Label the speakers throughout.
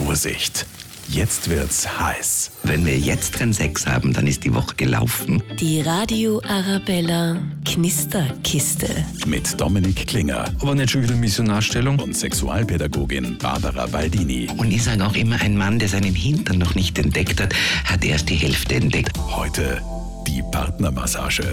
Speaker 1: Vorsicht, jetzt wird's heiß.
Speaker 2: Wenn wir jetzt keinen Sex haben, dann ist die Woche gelaufen.
Speaker 3: Die Radio Arabella Knisterkiste.
Speaker 1: Mit Dominik Klinger
Speaker 4: Aber nicht schon wieder Missionarstellung.
Speaker 1: und Sexualpädagogin Barbara Baldini.
Speaker 2: Und ich sage auch immer, ein Mann, der seinen Hintern noch nicht entdeckt hat, hat erst die Hälfte entdeckt.
Speaker 1: Heute die Partnermassage.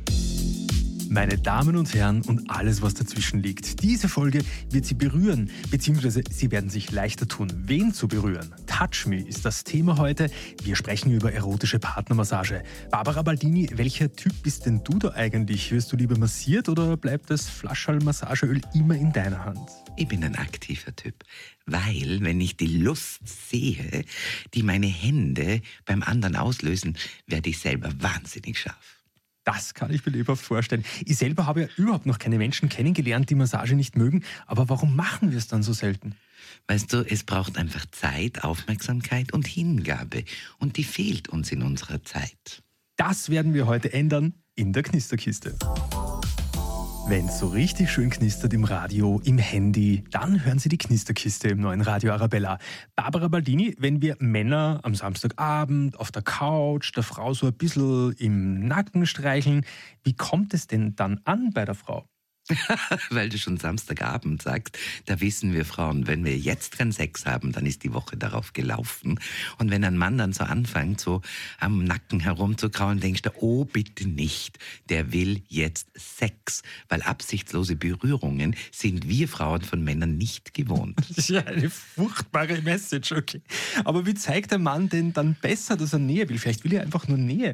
Speaker 4: Meine Damen und Herren und alles, was dazwischen liegt. Diese Folge wird Sie berühren, beziehungsweise Sie werden sich leichter tun, wen zu berühren. Touch Me ist das Thema heute. Wir sprechen über erotische Partnermassage. Barbara Baldini, welcher Typ bist denn du da eigentlich? Wirst du lieber massiert oder bleibt das Flaschall-Massageöl immer in deiner Hand?
Speaker 2: Ich bin ein aktiver Typ, weil wenn ich die Lust sehe, die meine Hände beim anderen auslösen, werde ich selber wahnsinnig scharf.
Speaker 4: Das kann ich mir lebhaft vorstellen. Ich selber habe ja überhaupt noch keine Menschen kennengelernt, die Massage nicht mögen. Aber warum machen wir es dann so selten?
Speaker 2: Weißt du, es braucht einfach Zeit, Aufmerksamkeit und Hingabe. Und die fehlt uns in unserer Zeit.
Speaker 4: Das werden wir heute ändern in der Knisterkiste. Wenn es so richtig schön knistert im Radio, im Handy, dann hören Sie die Knisterkiste im neuen Radio Arabella. Barbara Baldini, wenn wir Männer am Samstagabend auf der Couch der Frau so ein bisschen im Nacken streicheln, wie kommt es denn dann an bei der Frau?
Speaker 2: Weil du schon Samstagabend sagst, da wissen wir Frauen, wenn wir jetzt keinen Sex haben, dann ist die Woche darauf gelaufen. Und wenn ein Mann dann so anfängt, so am Nacken herumzukrauen, denkst du, oh bitte nicht, der will jetzt Sex. Weil absichtslose Berührungen sind wir Frauen von Männern nicht gewohnt.
Speaker 4: Das ist ja eine furchtbare Message, okay. Aber wie zeigt der Mann denn dann besser, dass er Nähe will? Vielleicht will er einfach nur Nähe.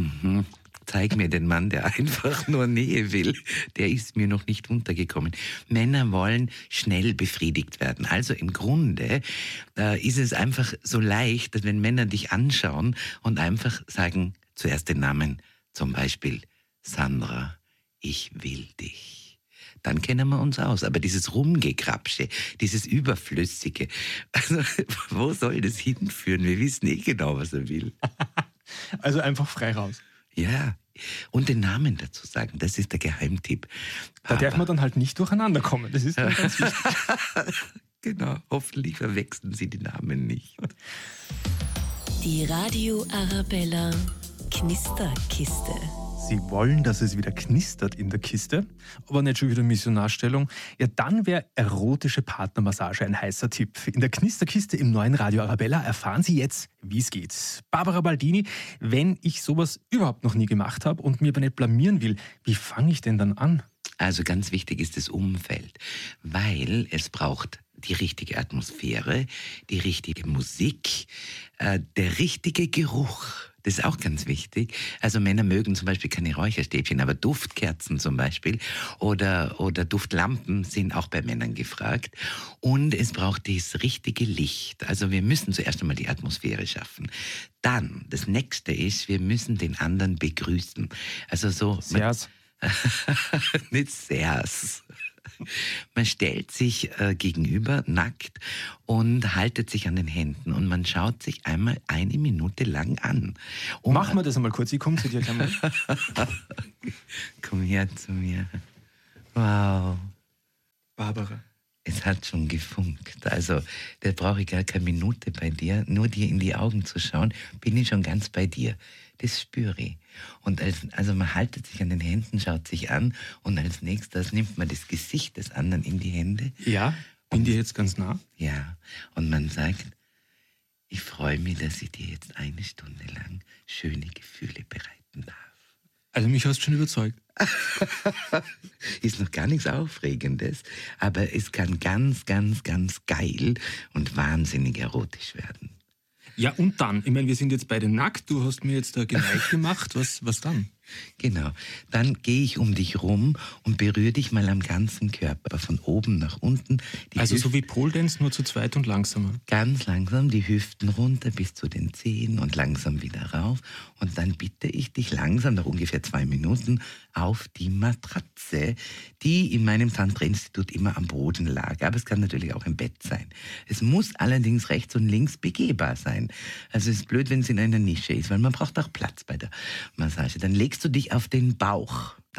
Speaker 2: Zeig mir den Mann, der einfach nur Nähe will. Der ist mir noch nicht untergekommen. Männer wollen schnell befriedigt werden. Also im Grunde ist es einfach so leicht, dass wenn Männer dich anschauen und einfach sagen, zuerst den Namen, zum Beispiel Sandra, ich will dich. Dann kennen wir uns aus. Aber dieses Rumgekrapsche, dieses Überflüssige, also wo soll das hinführen? Wir wissen genau, was er will.
Speaker 4: Also einfach frei raus.
Speaker 2: Ja, und den Namen dazu sagen, das ist der Geheimtipp.
Speaker 4: Da darf man dann halt nicht durcheinander kommen. Das ist dann ganz wichtig.
Speaker 2: Genau, hoffentlich verwechseln Sie die Namen nicht.
Speaker 3: Die Radio Arabella Knisterkiste.
Speaker 4: Sie wollen, dass es wieder knistert in der Kiste, aber nicht schon wieder Missionarstellung. Ja, dann wäre erotische Partnermassage ein heißer Tipp. In der Knisterkiste im neuen Radio Arabella erfahren Sie jetzt, wie es geht. Barbara Baldini, wenn ich sowas überhaupt noch nie gemacht habe und mir aber nicht blamieren will, wie fange ich denn dann an?
Speaker 2: Also ganz wichtig ist das Umfeld, weil es braucht die richtige Atmosphäre, die richtige Musik, der richtige Geruch. Das ist auch ganz wichtig. Also Männer mögen zum Beispiel keine Räucherstäbchen, aber Duftkerzen zum Beispiel oder Duftlampen sind auch bei Männern gefragt. Und es braucht das richtige Licht. Also wir müssen zuerst einmal die Atmosphäre schaffen. Dann, das nächste ist, wir müssen den anderen begrüßen. Also so...
Speaker 4: Servus.
Speaker 2: Nicht sehrs. Man stellt sich gegenüber nackt und haltet sich an den Händen und man schaut sich einmal eine Minute lang an.
Speaker 4: Machen wir das einmal kurz, ich komme zu dir gleich mal.
Speaker 2: Komm her zu mir. Wow.
Speaker 4: Barbara.
Speaker 2: Es hat schon gefunkt. Also, da brauche ich gar keine Minute bei dir. Nur dir in die Augen zu schauen, bin ich schon ganz bei dir. Das spüre ich. Und also man haltet sich an den Händen, schaut sich an und als nächstes nimmt man das Gesicht des anderen in die Hände.
Speaker 4: Ja, bin dir jetzt ganz nah.
Speaker 2: Ja, und man sagt, ich freue mich, dass ich dir jetzt eine Stunde lang schöne Gefühle bereiten darf.
Speaker 4: Also mich hast du schon überzeugt.
Speaker 2: Ist noch gar nichts Aufregendes, aber es kann ganz, ganz, ganz geil und wahnsinnig erotisch werden.
Speaker 4: Ja, und dann? Ich meine, wir sind jetzt beide nackt, du hast mir jetzt da geneigt gemacht. Was dann?
Speaker 2: Genau. Dann gehe ich um dich rum und berühre dich mal am ganzen Körper, von oben nach unten.
Speaker 4: Also so wie Pole Dance, nur zu zweit und langsamer.
Speaker 2: Ganz langsam die Hüften runter bis zu den Zehen und langsam wieder rauf. Und dann bitte ich dich langsam, nach ungefähr 2 Minuten, auf die Matratze, die in meinem Tantra-Institut immer am Boden lag. Aber es kann natürlich auch im Bett sein. Es muss allerdings rechts und links begehbar sein. Also es ist blöd, wenn es in einer Nische ist, weil man braucht auch Platz bei der Massage. Dann legst du dich auf den Bauch. Dann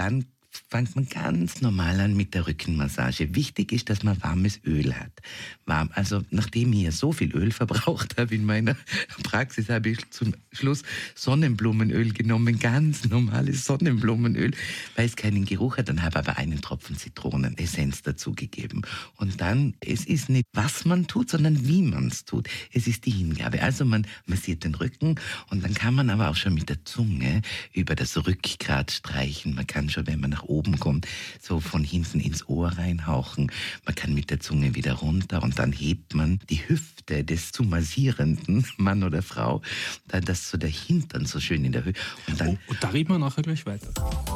Speaker 2: fängt man ganz normal an mit der Rückenmassage. Wichtig ist, dass man warmes Öl hat. Warm, also nachdem ich so viel Öl verbraucht habe in meiner Praxis, habe ich zum Schluss Sonnenblumenöl genommen, ganz normales Sonnenblumenöl, weil es keinen Geruch hat. Dann habe ich aber einen Tropfen Zitronenessenz dazugegeben. Und dann, es ist nicht, was man tut, sondern wie man es tut. Es ist die Hingabe. Also man massiert den Rücken und dann kann man aber auch schon mit der Zunge über das Rückgrat streichen. Man kann schon, wenn man nach oben kommt, so von hinten ins Ohr reinhauchen. Man kann mit der Zunge wieder runter und dann hebt man die Hüfte des zu massierenden Mann oder Frau, dass so der Hintern so schön in der Höhe. Und dann
Speaker 4: Und da reden wir nachher gleich weiter.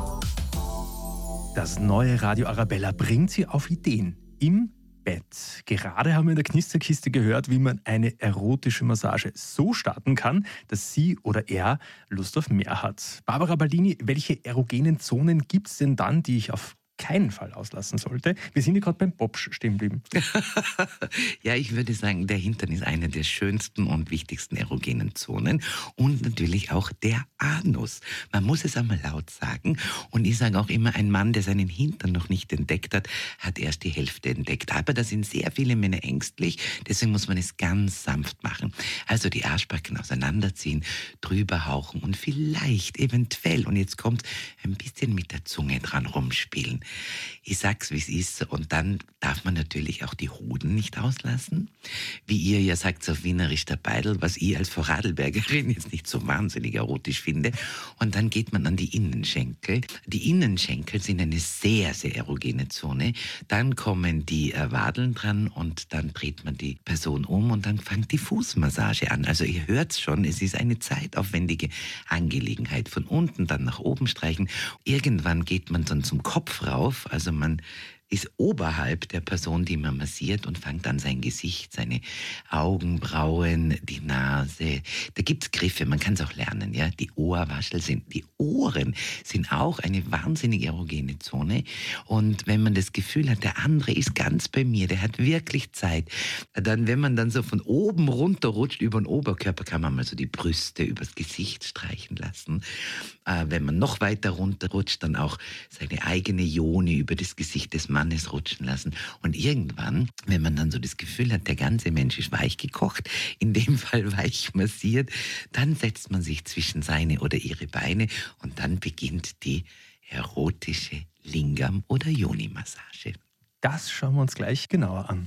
Speaker 4: Das neue Radio Arabella bringt Sie auf Ideen im Bett. Gerade haben wir in der Knisterkiste gehört, wie man eine erotische Massage so starten kann, dass sie oder er Lust auf mehr hat. Barbara Baldini, welche erogenen Zonen gibt es denn dann, die ich auf keinen Fall auslassen sollte? Wir sind ja gerade beim Bobsch stehen geblieben.
Speaker 2: Ja, ich würde sagen, der Hintern ist eine der schönsten und wichtigsten erogenen Zonen und natürlich auch der Anus. Man muss es einmal laut sagen und ich sage auch immer, ein Mann, der seinen Hintern noch nicht entdeckt hat, hat erst die Hälfte entdeckt. Aber da sind sehr viele Männer ängstlich, deswegen muss man es ganz sanft machen. Also die Arschbacken auseinanderziehen, drüber hauchen und vielleicht eventuell, und jetzt kommt ein bisschen mit der Zunge dran rumspielen. Ich sag's, wie es ist. Und dann darf man natürlich auch die Hoden nicht auslassen. Wie ihr ja sagt, auf Wienerisch der Beidel, was ich als Vorarlbergerin jetzt nicht so wahnsinnig erotisch finde. Und dann geht man an die Innenschenkel. Die Innenschenkel sind eine sehr, sehr erogene Zone. Dann kommen die Wadeln dran und dann dreht man die Person um und dann fängt die Fußmassage an. Also ihr hört's schon, es ist eine zeitaufwendige Angelegenheit. Von unten dann nach oben streichen. Irgendwann geht man dann zum Kopf rauf. Also man ist oberhalb der Person, die man massiert und fängt an sein Gesicht, seine Augenbrauen, die Nase. Da gibt's Griffe, man kann es auch lernen. Ja? Die Ohrwaschel die Ohren sind auch eine wahnsinnig erogene Zone. Und wenn man das Gefühl hat, der andere ist ganz bei mir, der hat wirklich Zeit, dann, wenn man dann so von oben runter rutscht, über den Oberkörper, kann man mal so die Brüste übers Gesicht streichen lassen. Wenn man noch weiter runter rutscht, dann auch seine eigene Joni über das Gesicht des Mannes rutschen lassen. Und irgendwann, wenn man dann so das Gefühl hat, der ganze Mensch ist weich gekocht, in dem Fall weich massiert, dann setzt man sich zwischen seine oder ihre Beine und dann beginnt die erotische Lingam- oder Joni-Massage.
Speaker 4: Das schauen wir uns gleich genauer an.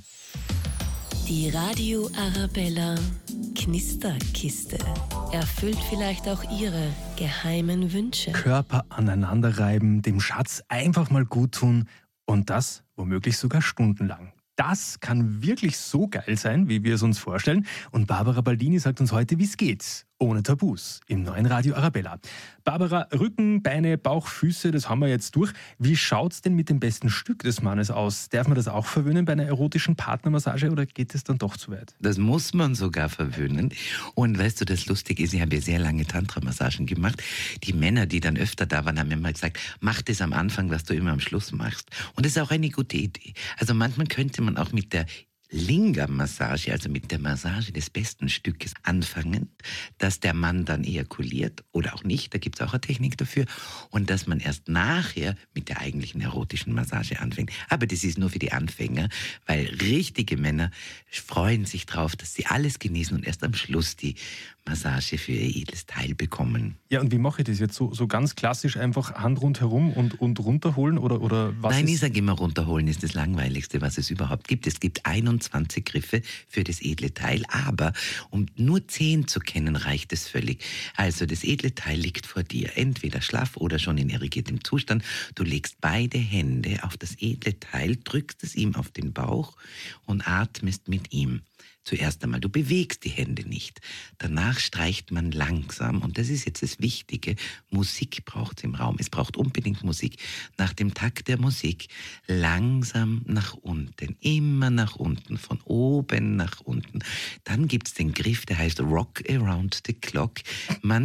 Speaker 3: Die Radio Arabella Knisterkiste erfüllt vielleicht auch Ihre geheimen Wünsche.
Speaker 4: Körper aneinander reiben, dem Schatz einfach mal gut tun und das womöglich sogar stundenlang. Das kann wirklich so geil sein, wie wir es uns vorstellen. Und Barbara Baldini sagt uns heute, wie es geht. Ohne Tabus im neuen Radio Arabella. Barbara, Rücken, Beine, Bauch, Füße, das haben wir jetzt durch. Wie schaut's denn mit dem besten Stück des Mannes aus? Darf man das auch verwöhnen bei einer erotischen Partnermassage oder geht es dann doch zu weit?
Speaker 2: Das muss man sogar verwöhnen. Und weißt du, das Lustige ist, ich habe ja sehr lange Tantra-Massagen gemacht. Die Männer, die dann öfter da waren, haben mir mal gesagt, mach das am Anfang, was du immer am Schluss machst. Und das ist auch eine gute Idee. Also manchmal könnte man auch mit der Lingam-Massage, also mit der Massage des besten Stückes anfangen, dass der Mann dann ejakuliert oder auch nicht, da gibt es auch eine Technik dafür, und dass man erst nachher mit der eigentlichen erotischen Massage anfängt. Aber das ist nur für die Anfänger, weil richtige Männer freuen sich drauf, dass sie alles genießen und erst am Schluss die Massage für ihr edles Teil bekommen.
Speaker 4: Ja, und wie mache ich das jetzt? So ganz klassisch einfach Hand rundherum und runterholen oder was?
Speaker 2: Nein, ich sage immer, runterholen ist das Langweiligste, was es überhaupt gibt. Es gibt 21 Griffe für das edle Teil, aber um nur 10 zu kennen, reicht es völlig. Also das edle Teil liegt vor dir, entweder schlaff oder schon in erregiertem Zustand. Du legst beide Hände auf das edle Teil, drückst es ihm auf den Bauch und atmest mit ihm. Zuerst einmal, du bewegst die Hände nicht. Danach streicht man langsam, und das ist jetzt das Wichtige, Musik braucht es im Raum. Es braucht unbedingt Musik. Nach dem Takt der Musik langsam nach unten, immer nach unten, von oben nach unten. Dann gibt es den Griff, der heißt Rock Around the Clock. Man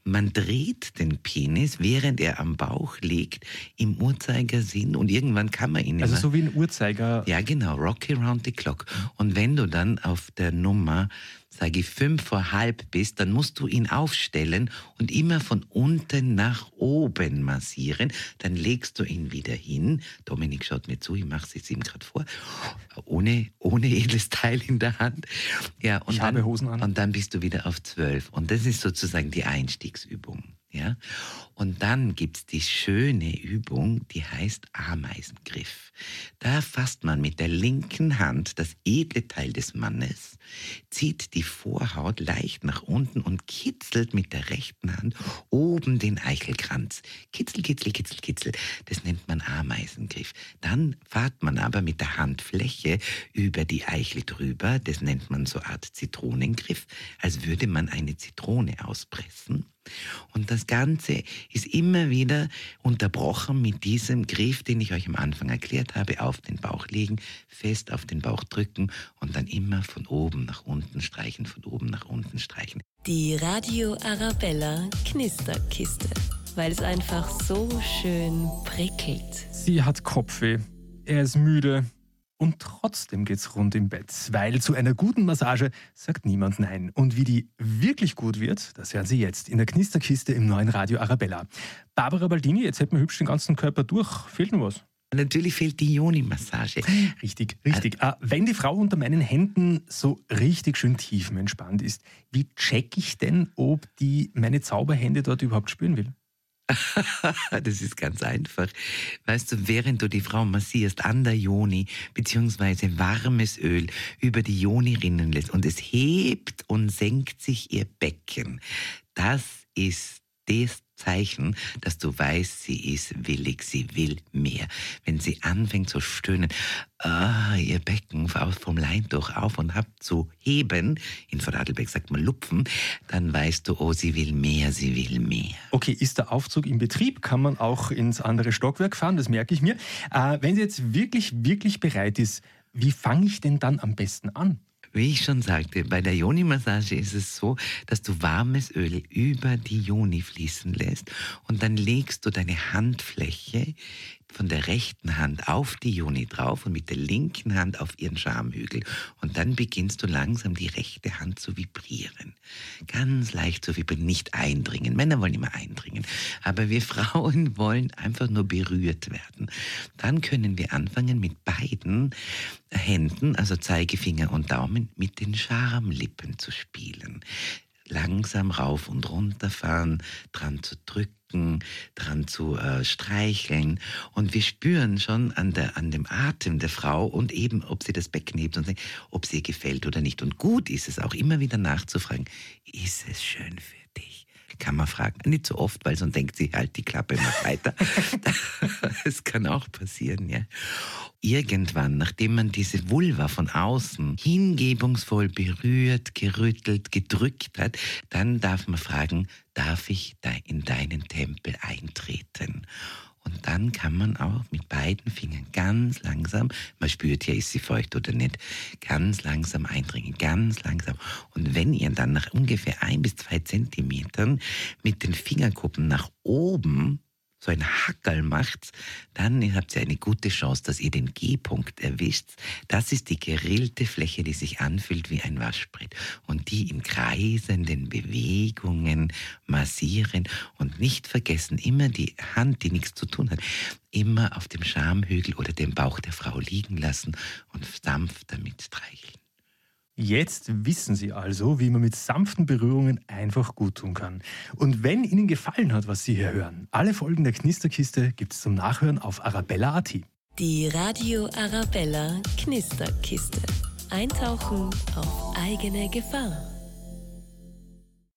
Speaker 2: Man dreht den Penis, während er am Bauch liegt, im Uhrzeigersinn und irgendwann kann man ihn
Speaker 4: Also
Speaker 2: immer...
Speaker 4: so wie ein Uhrzeiger.
Speaker 2: Ja, genau, Rocky Round the Clock. Und wenn du dann auf der Nummer, sage ich, 5 vor halb bist, dann musst du ihn aufstellen und immer von unten nach oben massieren. Dann legst du ihn wieder hin. Dominik schaut mir zu, ich mache es jetzt ihm gerade vor. Ohne edles Teil in der Hand. Ja, und
Speaker 4: Ich
Speaker 2: dann,
Speaker 4: habe Hosen an.
Speaker 2: Und dann bist du wieder auf 12. Und das ist sozusagen die Einstiegsübung. Ja? Und dann gibt's die schöne Übung, die heißt Ameisengriff. Da fasst man mit der linken Hand das edle Teil des Mannes, zieht die Vorhaut leicht nach unten und kitzelt mit der rechten Hand oben den Eichelkranz. Kitzel, kitzel, kitzel, kitzel. Das nennt man Ameisengriff. Dann fährt man aber mit der Handfläche über die Eichel drüber. Das nennt man so eine Art Zitronengriff, als würde man eine Zitrone auspressen. Und das Ganze ist immer wieder unterbrochen mit diesem Griff, den ich euch am Anfang erklärt habe, auf den Bauch legen, fest auf den Bauch drücken und dann immer von oben nach unten streichen, von oben nach unten streichen.
Speaker 3: Die Radio Arabella Knisterkiste, weil es einfach so schön prickelt.
Speaker 4: Sie hat Kopfweh, er ist müde und trotzdem geht's rund im Bett, weil zu einer guten Massage sagt niemand nein. Und wie die wirklich gut wird, das hören Sie jetzt in der Knisterkiste im neuen Radio Arabella. Barbara Baldini, jetzt hätten wir hübsch den ganzen Körper durch. Fehlt noch was?
Speaker 2: Natürlich fehlt die Yoni-Massage.
Speaker 4: Richtig. Wenn die Frau unter meinen Händen so richtig schön tiefenentspannt ist, wie check ich denn, ob die meine Zauberhände dort überhaupt spüren will?
Speaker 2: Das ist ganz einfach. Weißt du, während du die Frau massierst an der Yoni, beziehungsweise warmes Öl über die Yoni rinnen lässt und es hebt und senkt sich ihr Becken, das ist das Zeichen, dass du weißt, sie ist willig, sie will mehr. Wenn sie anfängt zu stöhnen, ihr Becken vom Leintuch auf und ab zu heben, in Vorarlberg sagt man lupfen, dann weißt du, oh, sie will mehr, sie will mehr.
Speaker 4: Okay, ist der Aufzug in Betrieb? Kann man auch ins andere Stockwerk fahren? Das merke ich mir. Wenn sie jetzt wirklich bereit ist, wie fange ich denn dann am besten an?
Speaker 2: Wie ich schon sagte, bei der Yoni-Massage ist es so, dass du warmes Öl über die Yoni fließen lässt und dann legst du deine Handfläche von der rechten Hand auf die Yoni drauf und mit der linken Hand auf ihren Schamhügel. Und dann beginnst du langsam die rechte Hand zu vibrieren. Ganz leicht zu vibrieren, nicht eindringen. Männer wollen immer eindringen. Aber wir Frauen wollen einfach nur berührt werden. Dann können wir anfangen mit beiden Händen, also Zeigefinger und Daumen, mit den Schamlippen zu spielen. Langsam rauf und runter fahren, dran zu drücken, dran zu streicheln. Und wir spüren schon an dem Atem der Frau und eben, ob sie das Becken hebt und ob sie ihr gefällt oder nicht. Und gut ist es auch immer wieder nachzufragen, ist es schön für dich? Kann man fragen. Nicht so oft, weil sonst denkt sie halt die Klappe immer weiter. Es kann auch passieren, ja. Irgendwann, nachdem man diese Vulva von außen hingebungsvoll berührt, gerüttelt, gedrückt hat, dann darf man fragen, darf ich in deinen Tempel eintreten? Und dann kann man auch mit beiden Fingern ganz langsam, man spürt ja, ist sie feucht oder nicht, ganz langsam eindringen, ganz langsam. Und wenn ihr dann nach ungefähr 1 bis 2 Zentimetern mit den Fingerkuppen nach oben so ein Hackerl macht, dann habt ihr eine gute Chance, dass ihr den G-Punkt erwischt. Das ist die gerillte Fläche, die sich anfühlt wie ein Waschbrett und die in kreisenden Bewegungen massieren und nicht vergessen, immer die Hand, die nichts zu tun hat, immer auf dem Schamhügel oder dem Bauch der Frau liegen lassen und sanft damit streicheln.
Speaker 4: Jetzt wissen Sie also, wie man mit sanften Berührungen einfach gut tun kann. Und wenn Ihnen gefallen hat, was Sie hier hören, alle Folgen der Knisterkiste gibt es zum Nachhören auf arabella.at.
Speaker 3: Die Radio Arabella Knisterkiste. Eintauchen auf eigene Gefahr.